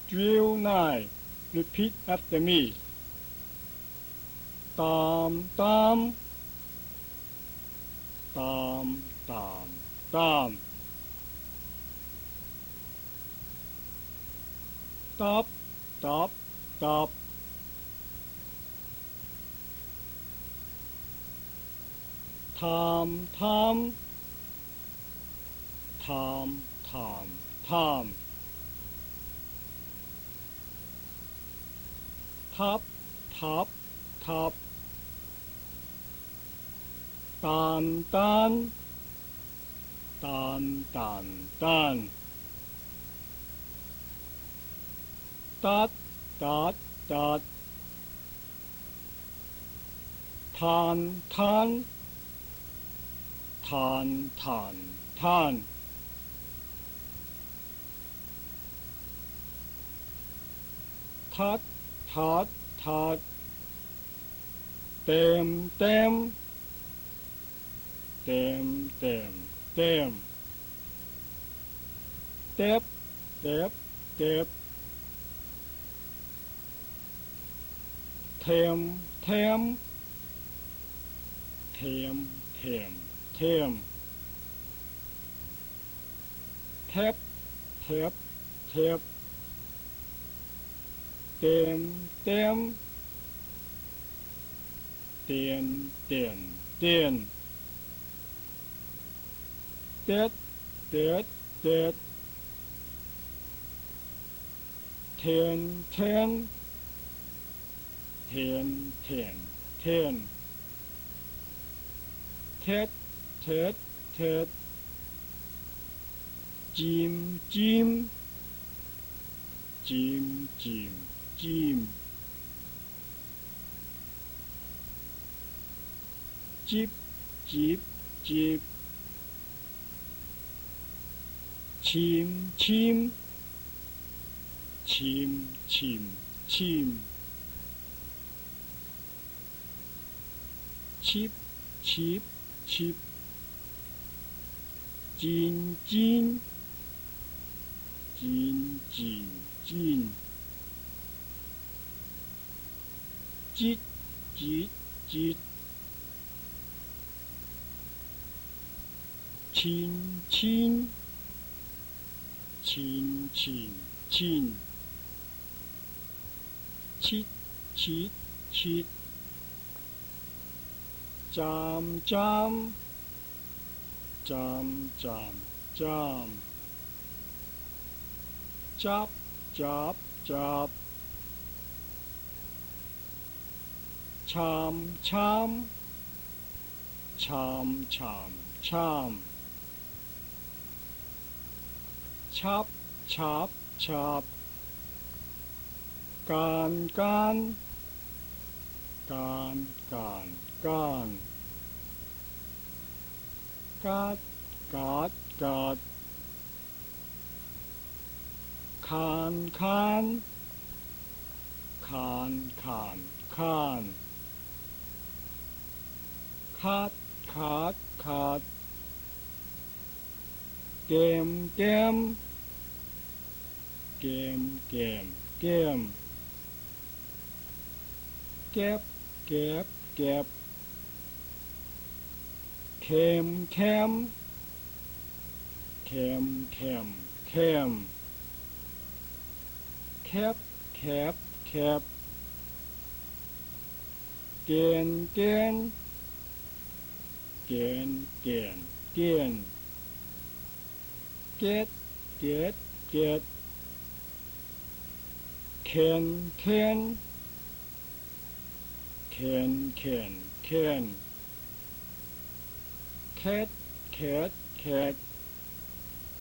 Drill 9. Repeat after me. Tam, tam. Tam, tam, tam. Tap, tap, tap. Tam, tam. Tam, tam, tam. Tap, tap, tap. Tan, tan. Tan, tan, tan. Tat, tat, tat. Tan, tan. Tan, tan, tan. Tat, tat, tat. Tem, tem. Tem, tem, tem. Tép, tép, tép. Thêm, thêm. Thêm, thêm, thêm. Thép, thép, thép. Tem, tem. Tiền, tiền, tiền. Tết, tết, tết. Thiên, thiên. Thiên, thiên, thiên. Thết, thết, thết. Chim, chim. Chim, chim, chim. Chip, chip, chip. Chim, chim. Chim, chim, chim. Chip, chip, chip. Chín, chín. Chín, chín, chín. Chít, chít, chít. Chín, chín. Chín, chín, chín. Chít, chít, chít. Cham, cham. Cham, cham, cham. Chop, chop, chop. Cham, cham. Cham, cham, cham. Chop, chop, chop. Can, can. Can, can, can. Cát, cát, cát. Khan, khan. Khan, khan, khan. Khát, khát, khát. Kem, kem. Kem, kem, kem. Kép, kép, kép. Kem, kem. Kem, kem, kem. Kép, kép, kép. Kén, kén. Kén, kén, kén. Kết, kết, kết. Kén, kén. Kén, kén, kén. Cat, cat, cat.